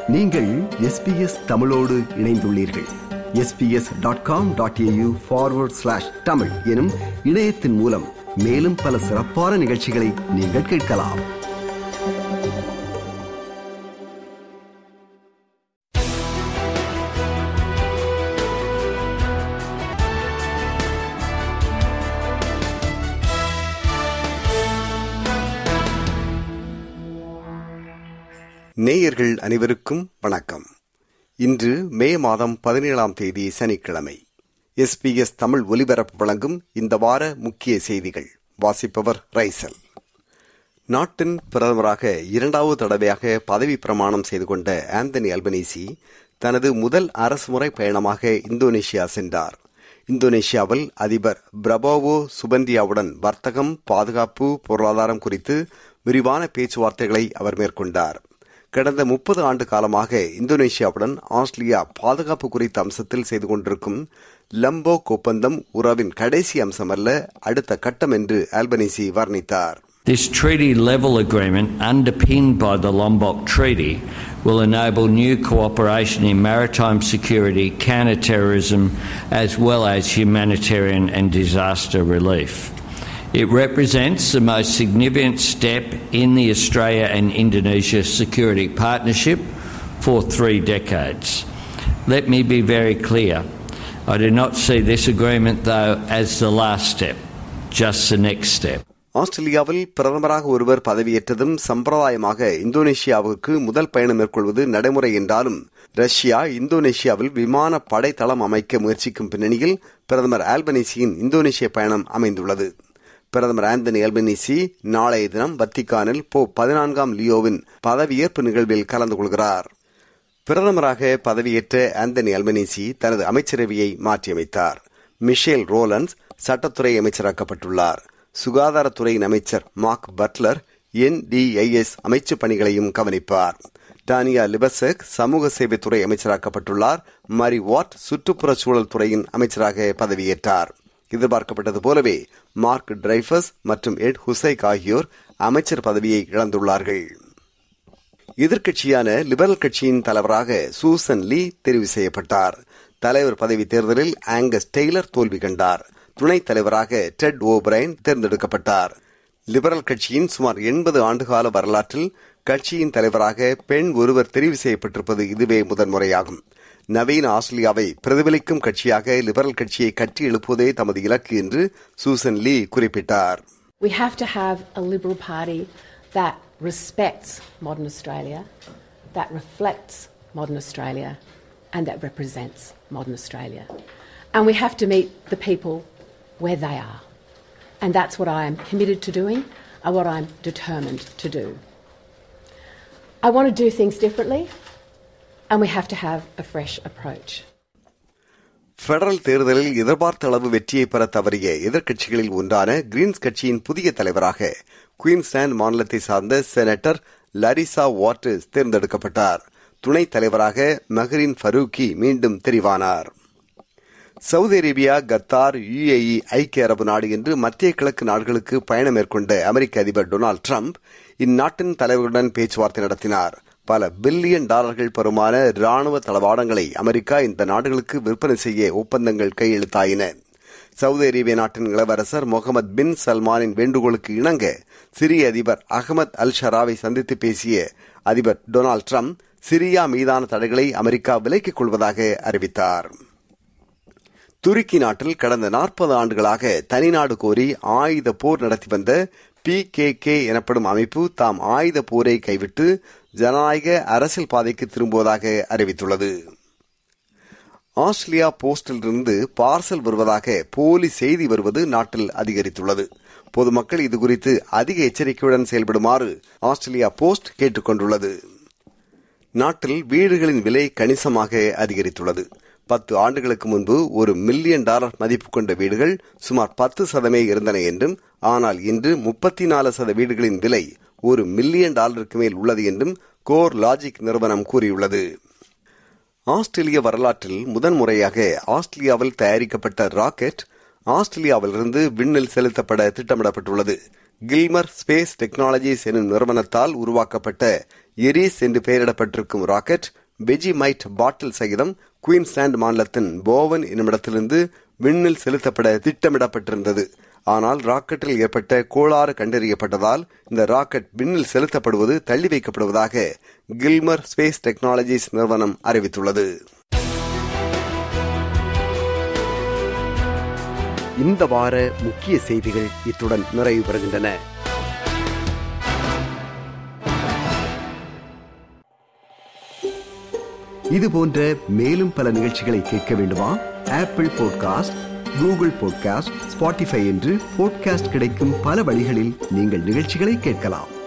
நீங்கள் SBS தமிழோடு இணைந்துள்ளீர்கள். sbs.com.au/tamil எனும் இணையத்தின் மூலம் மேலும் பல சிறப்பான நிகழ்ச்சிகளை நீங்கள் கேட்கலாம். நேயர்கள் அனைவருக்கும் வணக்கம். இன்று மே மாதம் 17ஆம் தேதி சனிக்கிழமை. SBS தமிழ் ஒலிபரப்பு வழங்கும் இந்த வார முக்கிய செய்திகள். வாசிப்பவர் ரைசல். நாட்டின் பிரதமராக இரண்டாவது தடவையாக பதவி பிரமாணம் செய்து கொண்ட ஆந்தனி அல்பனீசி தனது முதல் அரசுமுறை பயணமாக இந்தோனேஷியா சென்றார். இந்தோனேஷியாவில் அதிபர் பிரபோவோ சுபந்தியாவுடன் வர்த்தகம், பாதுகாப்பு, பொருளாதாரம் குறித்து விரிவான பேச்சுவார்த்தைகளை அவர் மேற்கொண்டார். கடந்த 30 ஆண்டு காலமாக இந்தோனேஷியாவுடன் ஆஸ்திரேலியா பாதுகாப்பு குறித்த அம்சத்தில் செய்து கொண்டிருக்கும் லம்போக் ஒப்பந்தம் உறவின் கடைசி அம்சமல்ல, அடுத்த கட்டம் என்று அல்பனீசி வர்ணித்தார். This treaty level agreement underpinned by the Lombok Treaty will enable new cooperation in maritime security, counter-terrorism as well as humanitarian and disaster relief. It represents the most significant step in the Australia and Indonesia security partnership for 3 decades. Let me be very clear. I do not see this agreement, though, as the last step, just the next step. ஆஸ்திரேலியாவில் பிரதமராக ஒருவர் பதவியேற்றதும் சம்பிரதாயமாக இந்தோனேஷியாவுக்கு முதல் பயணம் மேற்கொள்வது நடைமுறை என்றாலும், Russia இந்தோனேஷியாவில் விமான படை தளம் அமைக்க முயற்சிக்கும் பின்னணியில் பிரதமர் அல்பனீசியின் இந்தோனேஷிய பயணம் அமைந்துள்ளது. பிரதமர் ஆந்தனி அல்பனீசி நாளைய தினம் வத்திக்கானில் போப் 14ஆம் லியோவின் பதவியேற்பு நிகழ்வில் கலந்து கொள்கிறார். பிரதமராக பதவியேற்ற ஆந்தனி அல்பனீசி தனது அமைச்சரவையை மாற்றியமைத்தார். மிஷேல் ரோலன்ஸ் சட்டத்துறை அமைச்சராக்கப்பட்டுள்ளார். சுகாதாரத்துறையின் அமைச்சர் மார்க் பட்லர் NDIS அமைச்சு பணிகளையும் கவனிப்பார். டானியா லிபசக் சமூக சேவைத்துறை அமைச்சராக்கப்பட்டுள்ளார். மரி வாட் சுற்றுப்புற சூழல் துறையின் அமைச்சராக பதவியேற்றார். எதிர்பார்க்கப்பட்டது போலவே மார்க் டிரைஃபஸ் மற்றும் எட் ஹுசைக் ஆகியோர் அமைச்சர் பதவியை இழந்துள்ளார்கள். எதிர்க்கட்சியான லிபரல் கட்சியின் தலைவராக சூசன் லீ தெரிவு செய்யப்பட்டார். தலைவர் பதவி தேர்தலில் ஆங்கஸ் டெய்லர் தோல்வி கண்டார். துணைத் தலைவராக டெட் ஓபிரைன் தேர்ந்தெடுக்கப்பட்டார். லிபரல் கட்சியின் சுமார் 80 ஆண்டுகால வரலாற்றில் கட்சியின் தலைவராக பெண் ஒருவர் தெரிவு செய்யப்பட்டிருப்பது இதுவே முதன்முறையாகும். நவீன ஆஸ்திரேலியாவை பிரதிபலிக்கும் கட்சியாக லிபரல் கட்சியை கட்டி எழுப்புவதே தமது இலக்கு என்று சூசன் லீ குறிப்பிட்டார். We have to have a Liberal Party that respects modern Australia, that reflects modern Australia and that represents modern Australia. And we have to meet the people where they are. And that's what I am committed to doing and what I'm determined to do. I want to do things differently. And we have to have a fresh approach. Federal தேர்தலில் எதிர்பார்த்த அளவு வெற்றியை பெற தவறிய எதிர்க்கட்சிகளில் ஒன்றான Green's கட்சியின் புதிய தலைவராக குயின்ஸ்லாந்து மாநிலத்தை சார்ந்த செனட்டர் லரிசா வாட்டர்ஸ் தேர்ந்தெடுக்கப்பட்டார். துணைத் தலைவராக மஹரின் ஃபரூக்கி மீண்டும் தெரிவானார். சவுதி அரேபியா, கத்தார், UAE, ஐக்கிய அரபு நாடு என்று மத்திய கிழக்கு நாடுகளுக்கு பயணம் மேற்கொண்ட அமெரிக்க அதிபர் டொனால்டு டிரம்ப் இந்நாட்டின் தலைவர்களுடன் பேச்சுவார்த்தை நடத்தினார். பல பில்லியன் டாலர்கள் பெறுமான ராணுவ தளவாடங்களை அமெரிக்கா இந்த நாடுகளுக்கு விற்பனை செய்ய ஒப்பந்தங்கள் கையெழுத்தாயின. சவுதி அரேபிய நாட்டின் இளவரசர் முகமது பின் சல்மானின் வேண்டுகோளுக்கு இணங்க சிரிய அதிபர் அகமது அல் ஷராவை சந்தித்து பேசிய அதிபர் டொனால்டு டிரம்ப் சிரியா மீதான தடைகளை அமெரிக்கா விலக்கிக் கொள்வதாக அறிவித்தார். துருக்கி நாட்டில் கடந்த 40 ஆண்டுகளாக தனிநாடு கோரி ஆயுத போர் நடத்தி வந்த PKK எனப்படும் அமைப்பு தாம் ஆயுத போரை கைவிட்டு ஜனநாயக அரசியல் பாதைக்கு திரும்புவதாக அறிவித்துள்ளது. ஆஸ்திரேலியா போஸ்டிலிருந்து பார்சல் வருவதாக போலி செய்தி வருவது நாட்டில் அதிகரித்துள்ளது. பொதுமக்கள் இதுகுறித்து அதிக எச்சரிக்கையுடன் செயல்படுமாறு ஆஸ்திரேலியா போஸ்ட் கேட்டுக் கொண்டுள்ளது. நாட்டில் வீடுகளின் விலை கணிசமாக அதிகரித்துள்ளது. 10 ஆண்டுகளுக்கு முன்பு $1 மில்லியன் மதிப்பு கொண்ட வீடுகள் சுமார் 10% இருந்தன என்றும், ஆனால் இன்று 34% வீடுகளின் விலை $1 மில்லியன் மேல் உள்ளது என்றும் கோர் லாஜிக் நிறுவனம் கூறியுள்ளது. ஆஸ்திரேலிய வரலாற்றில் முதன்முறையாக ஆஸ்திரேலியாவில் தயாரிக்கப்பட்ட ராக்கெட் ஆஸ்திரேலியாவிலிருந்து விண்ணில் செலுத்தப்பட திட்டமிடப்பட்டுள்ளது. கில்மர் ஸ்பேஸ் டெக்னாலஜிஸ் எனும் நிறுவனத்தால் உருவாக்கப்பட்ட எரிஸ் என்று பெயரிடப்பட்டிருக்கும் ராக்கெட் வெஜிமைட் பாட்டில் சகிதம் குயின்ஸ்லாந்து மாநிலத்தின் போவன் என்னுமிடத்திலிருந்து விண்ணில் செலுத்தப்பட திட்டமிடப்பட்டிருந்தது. ஆனால் ராக்கெட்டில் ஏற்பட்ட கோளாறு கண்டறியப்பட்டதால் இந்த ராக்கெட் விண்ணில் செலுத்தப்படுவது தள்ளி வைக்கப்படுவதாக கில்மர் ஸ்பேஸ் டெக்னாலஜிஸ் நிறுவனம் அறிவித்துள்ளது. இந்த வார முக்கிய செய்திகள் இத்துடன் நிறைவு பெறுகின்றன. இது போன்ற மேலும் பல நிகழ்ச்சிகளை கேட்க வேண்டுமா? Apple podcast, Google podcast, Spotify என்று பாட்காஸ்ட் கிடைக்கும் பல வழிகளில் நீங்கள் நிகழ்ச்சிகளை கேட்கலாம்.